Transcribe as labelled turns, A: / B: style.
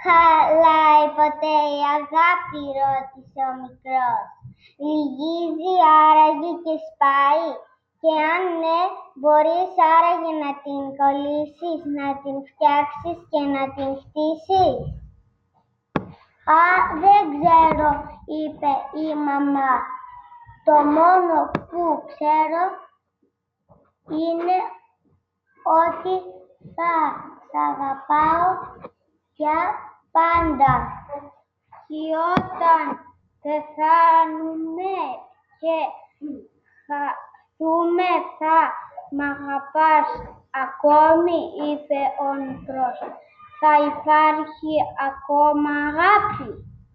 A: Χαλάει ποτέ η αγάπη, ρώτησε ο μικρός. Λυγίζει άραγε και σπάει. Και αν ναι, μπορείς άραγε να την κολλήσεις, να την φτιάξεις και να την χτίσεις. Α, δεν ξέρω, είπε η μαμά. Το μόνο που ξέρω είναι ότι θα σ' αγαπάω για πάντα. Και όταν πεθάνουμε και χαθούμε θα μ' αγαπάς ακόμη, είπε ο μικρός. Θα υπάρχει ακόμα αγάπη.